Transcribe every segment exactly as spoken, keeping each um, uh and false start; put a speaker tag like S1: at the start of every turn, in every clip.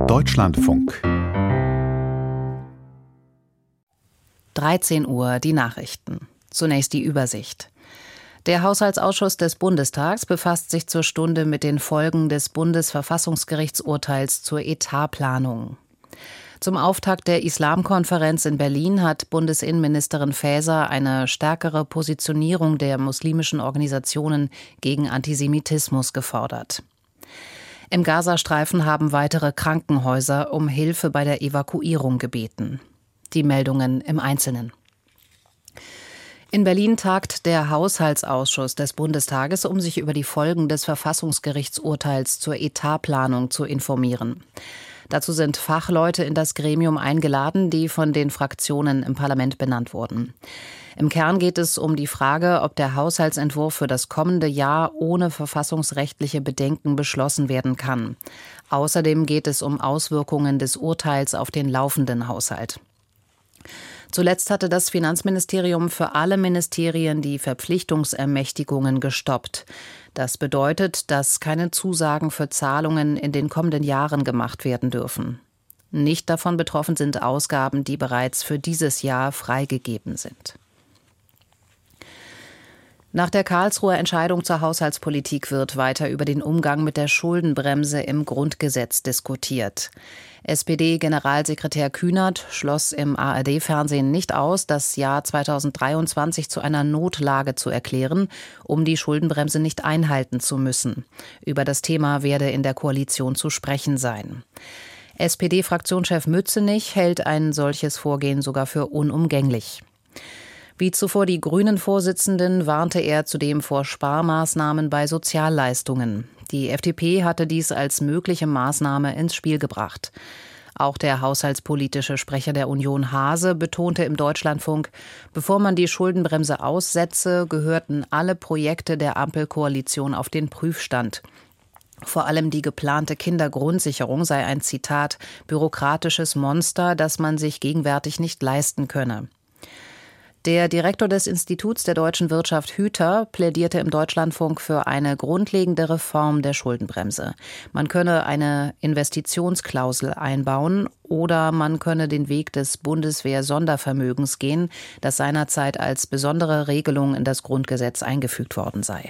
S1: Deutschlandfunk.
S2: dreizehn Uhr, die Nachrichten. Zunächst die Übersicht. Der Haushaltsausschuss des Bundestags befasst sich zur Stunde mit den Folgen des Bundesverfassungsgerichtsurteils zur Etatplanung. Zum Auftakt der Islamkonferenz in Berlin hat Bundesinnenministerin Faeser eine stärkere Positionierung der muslimischen Organisationen gegen Antisemitismus gefordert. Im Gazastreifen haben weitere Krankenhäuser um Hilfe bei der Evakuierung gebeten. Die Meldungen im Einzelnen. In Berlin tagt der Haushaltsausschuss des Bundestages, um sich über die Folgen des Verfassungsgerichtsurteils zur Etatplanung zu informieren. Dazu sind Fachleute in das Gremium eingeladen, die von den Fraktionen im Parlament benannt wurden. Im Kern geht es um die Frage, ob der Haushaltsentwurf für das kommende Jahr ohne verfassungsrechtliche Bedenken beschlossen werden kann. Außerdem geht es um Auswirkungen des Urteils auf den laufenden Haushalt. Zuletzt hatte das Finanzministerium für alle Ministerien die Verpflichtungsermächtigungen gestoppt. Das bedeutet, dass keine Zusagen für Zahlungen in den kommenden Jahren gemacht werden dürfen. Nicht davon betroffen sind Ausgaben, die bereits für dieses Jahr freigegeben sind. Nach der Karlsruher Entscheidung zur Haushaltspolitik wird weiter über den Umgang mit der Schuldenbremse im Grundgesetz diskutiert. S P D-Generalsekretär Kühnert schloss im A R D-Fernsehen nicht aus, das Jahr zweitausenddreiundzwanzig zu einer Notlage zu erklären, um die Schuldenbremse nicht einhalten zu müssen. Über das Thema werde in der Koalition zu sprechen sein. S P D-Fraktionschef Mützenich hält ein solches Vorgehen sogar für unumgänglich. Wie zuvor die Grünen-Vorsitzenden warnte er zudem vor Sparmaßnahmen bei Sozialleistungen. Die F D P hatte dies als mögliche Maßnahme ins Spiel gebracht. Auch der haushaltspolitische Sprecher der Union Haase betonte im Deutschlandfunk, bevor man die Schuldenbremse aussetze, gehörten alle Projekte der Ampelkoalition auf den Prüfstand. Vor allem die geplante Kindergrundsicherung sei ein, Zitat, bürokratisches Monster, das man sich gegenwärtig nicht leisten könne. Der Direktor des Instituts der deutschen Wirtschaft Hüter plädierte im Deutschlandfunk für eine grundlegende Reform der Schuldenbremse. Man könne eine Investitionsklausel einbauen oder man könne den Weg des Bundeswehr-Sondervermögens gehen, das seinerzeit als besondere Regelung in das Grundgesetz eingefügt worden sei.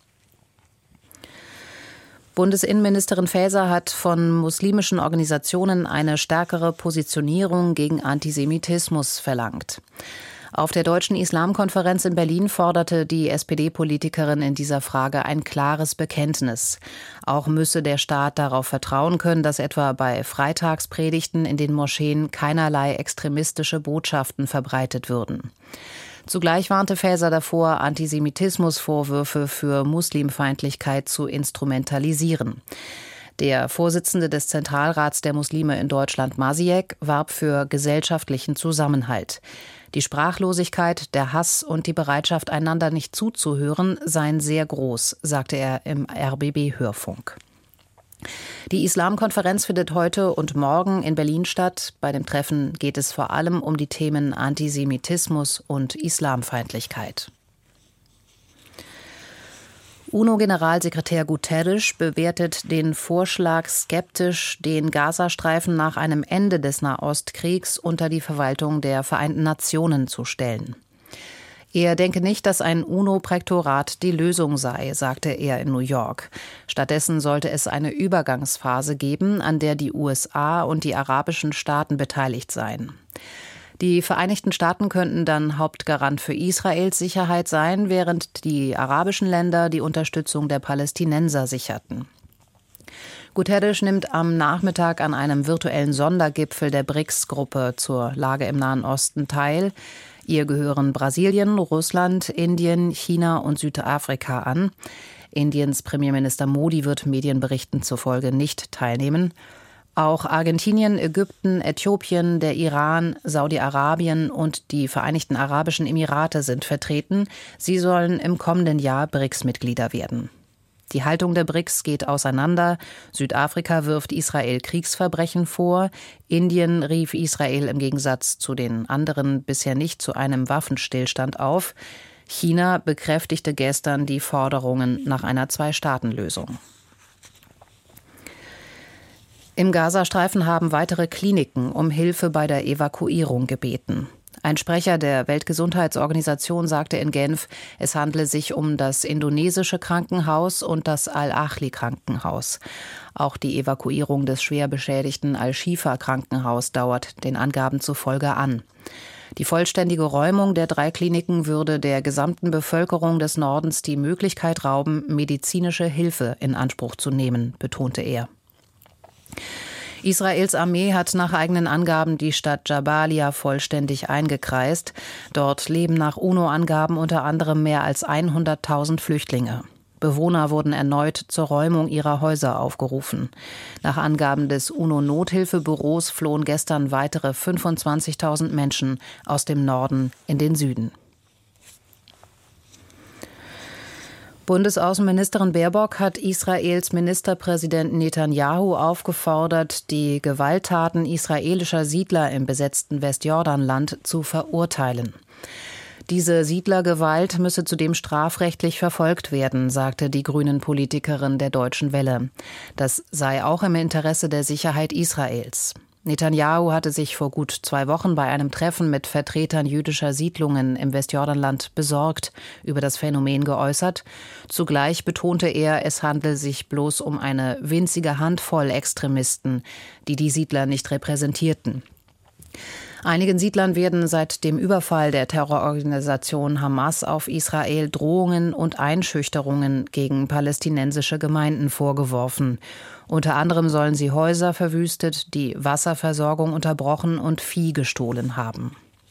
S2: Bundesinnenministerin Faeser hat von muslimischen Organisationen eine stärkere Positionierung gegen Antisemitismus verlangt. Auf der Deutschen Islamkonferenz in Berlin forderte die S P D-Politikerin in dieser Frage ein klares Bekenntnis. Auch müsse der Staat darauf vertrauen können, dass etwa bei Freitagspredigten in den Moscheen keinerlei extremistische Botschaften verbreitet würden. Zugleich warnte Faeser davor, Antisemitismusvorwürfe für Muslimfeindlichkeit zu instrumentalisieren. Der Vorsitzende des Zentralrats der Muslime in Deutschland, Masiek, warb für gesellschaftlichen Zusammenhalt. Die Sprachlosigkeit, der Hass und die Bereitschaft, einander nicht zuzuhören, seien sehr groß, sagte er im R B B-Hörfunk. Die Islamkonferenz findet heute und morgen in Berlin statt. Bei dem Treffen geht es vor allem um die Themen Antisemitismus und Islamfeindlichkeit. UNO-Generalsekretär Guterres bewertet den Vorschlag skeptisch, den Gazastreifen nach einem Ende des Nahostkriegs unter die Verwaltung der Vereinten Nationen zu stellen. Er denke nicht, dass ein UNO-Prätorat die Lösung sei, sagte er in New York. Stattdessen sollte es eine Übergangsphase geben, an der die U S A und die arabischen Staaten beteiligt seien. Die Vereinigten Staaten könnten dann Hauptgarant für Israels Sicherheit sein, während die arabischen Länder die Unterstützung der Palästinenser sicherten. Guterres nimmt am Nachmittag an einem virtuellen Sondergipfel der B R I C S-Gruppe zur Lage im Nahen Osten teil. Ihr gehören Brasilien, Russland, Indien, China und Südafrika an. Indiens Premierminister Modi wird Medienberichten zufolge nicht teilnehmen. Auch Argentinien, Ägypten, Äthiopien, der Iran, Saudi-Arabien und die Vereinigten Arabischen Emirate sind vertreten. Sie sollen im kommenden Jahr B R I C S-Mitglieder werden. Die Haltung der B R I C S geht auseinander. Südafrika wirft Israel Kriegsverbrechen vor. Indien rief Israel im Gegensatz zu den anderen bisher nicht zu einem Waffenstillstand auf. China bekräftigte gestern die Forderungen nach einer Zwei-Staaten-Lösung. Im Gazastreifen haben weitere Kliniken um Hilfe bei der Evakuierung gebeten. Ein Sprecher der Weltgesundheitsorganisation sagte in Genf, es handle sich um das indonesische Krankenhaus und das Al-Ahli-Krankenhaus. Auch die Evakuierung des schwer beschädigten Al-Shifa-Krankenhaus dauert den Angaben zufolge an. Die vollständige Räumung der drei Kliniken würde der gesamten Bevölkerung des Nordens die Möglichkeit rauben, medizinische Hilfe in Anspruch zu nehmen, betonte er. Israels Armee hat nach eigenen Angaben die Stadt Jabalia vollständig eingekreist. Dort leben nach UNO-Angaben unter anderem mehr als hunderttausend Flüchtlinge. Bewohner wurden erneut zur Räumung ihrer Häuser aufgerufen. Nach Angaben des UNO-Nothilfebüros flohen gestern weitere fünfundzwanzigtausend Menschen aus dem Norden in den Süden. Bundesaußenministerin Baerbock hat Israels Ministerpräsident Netanyahu aufgefordert, die Gewalttaten israelischer Siedler im besetzten Westjordanland zu verurteilen. Diese Siedlergewalt müsse zudem strafrechtlich verfolgt werden, sagte die Grünen-Politikerin der Deutschen Welle. Das sei auch im Interesse der Sicherheit Israels. Netanyahu hatte sich vor gut zwei Wochen bei einem Treffen mit Vertretern jüdischer Siedlungen im Westjordanland besorgt über das Phänomen geäußert. Zugleich betonte er, es handle sich bloß um eine winzige Handvoll Extremisten, die die Siedler nicht repräsentierten. Einigen Siedlern werden seit dem Überfall der Terrororganisation Hamas auf Israel Drohungen und Einschüchterungen gegen palästinensische Gemeinden vorgeworfen. Unter anderem sollen sie Häuser verwüstet, die Wasserversorgung unterbrochen und Vieh gestohlen haben.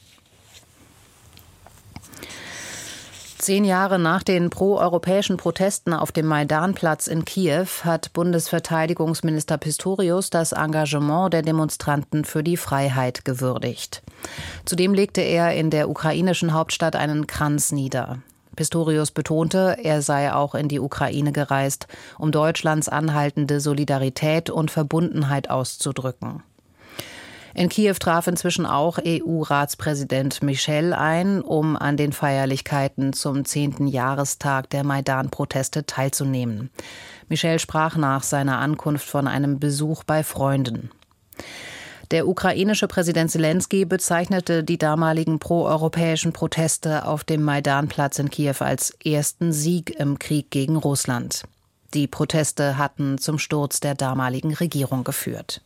S2: Zehn Jahre nach den proeuropäischen Protesten auf dem Maidanplatz in Kiew hat Bundesverteidigungsminister Pistorius das Engagement der Demonstranten für die Freiheit gewürdigt. Zudem legte er in der ukrainischen Hauptstadt einen Kranz nieder. Pistorius betonte, er sei auch in die Ukraine gereist, um Deutschlands anhaltende Solidarität und Verbundenheit auszudrücken. In Kiew traf inzwischen auch E U-Ratspräsident Michel ein, um an den Feierlichkeiten zum zehnten Jahrestag der Maidan-Proteste teilzunehmen. Michel sprach nach seiner Ankunft von einem Besuch bei Freunden. Der ukrainische Präsident Selenskyj bezeichnete die damaligen proeuropäischen Proteste auf dem Maidanplatz in Kiew als ersten Sieg im Krieg gegen Russland. Die Proteste hatten zum Sturz der damaligen Regierung geführt.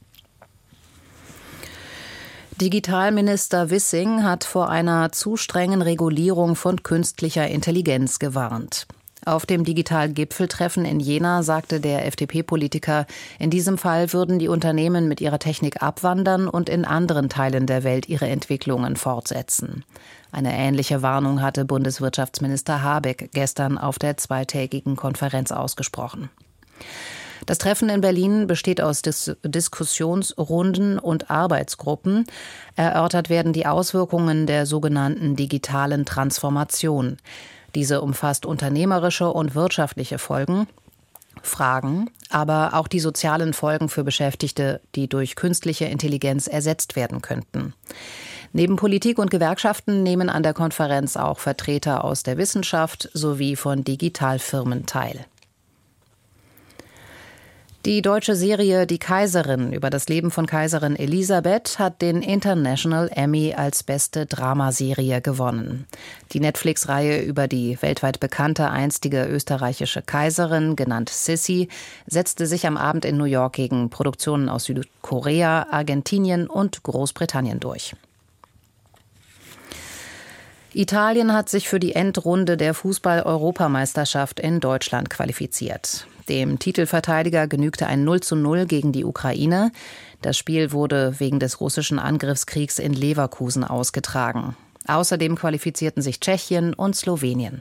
S2: Digitalminister Wissing hat vor einer zu strengen Regulierung von künstlicher Intelligenz gewarnt. Auf dem Digital-Gipfeltreffen in Jena sagte der F D P-Politiker, in diesem Fall würden die Unternehmen mit ihrer Technik abwandern und in anderen Teilen der Welt ihre Entwicklungen fortsetzen. Eine ähnliche Warnung hatte Bundeswirtschaftsminister Habeck gestern auf der zweitägigen Konferenz ausgesprochen. Das Treffen in Berlin besteht aus Dis- Diskussionsrunden und Arbeitsgruppen. Erörtert werden die Auswirkungen der sogenannten digitalen Transformation. Diese umfasst unternehmerische und wirtschaftliche Folgen, Fragen, aber auch die sozialen Folgen für Beschäftigte, die durch künstliche Intelligenz ersetzt werden könnten. Neben Politik und Gewerkschaften nehmen an der Konferenz auch Vertreter aus der Wissenschaft sowie von Digitalfirmen teil. Die deutsche Serie Die Kaiserin über das Leben von Kaiserin Elisabeth hat den International Emmy als beste Dramaserie gewonnen. Die Netflix-Reihe über die weltweit bekannte einstige österreichische Kaiserin, genannt Sissi, setzte sich am Abend in New York gegen Produktionen aus Südkorea, Argentinien und Großbritannien durch. Italien hat sich für die Endrunde der Fußball-Europameisterschaft in Deutschland qualifiziert. Dem Titelverteidiger genügte ein null zu null gegen die Ukraine. Das Spiel wurde wegen des russischen Angriffskriegs in Leverkusen ausgetragen. Außerdem qualifizierten sich Tschechien und Slowenien.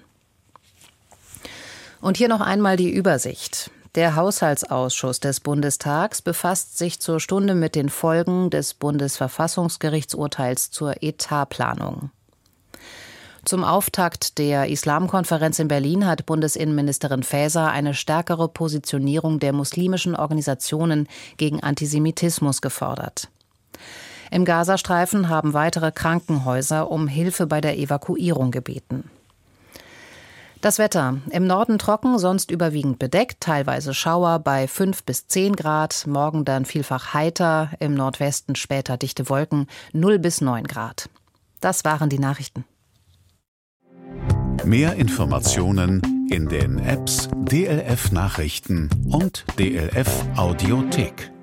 S2: Und hier noch einmal die Übersicht. Der Haushaltsausschuss des Bundestags befasst sich zur Stunde mit den Folgen des Bundesverfassungsgerichtsurteils zur Etatplanung. Zum Auftakt der Islamkonferenz in Berlin hat Bundesinnenministerin Faeser eine stärkere Positionierung der muslimischen Organisationen gegen Antisemitismus gefordert. Im Gazastreifen haben weitere Krankenhäuser um Hilfe bei der Evakuierung gebeten. Das Wetter. Im Norden trocken, sonst überwiegend bedeckt, teilweise Schauer bei fünf bis zehn Grad, morgen dann vielfach heiter, im Nordwesten später dichte Wolken, null bis neun Grad. Das waren die Nachrichten.
S1: Mehr Informationen in den Apps D L F Nachrichten und D L F Audiothek.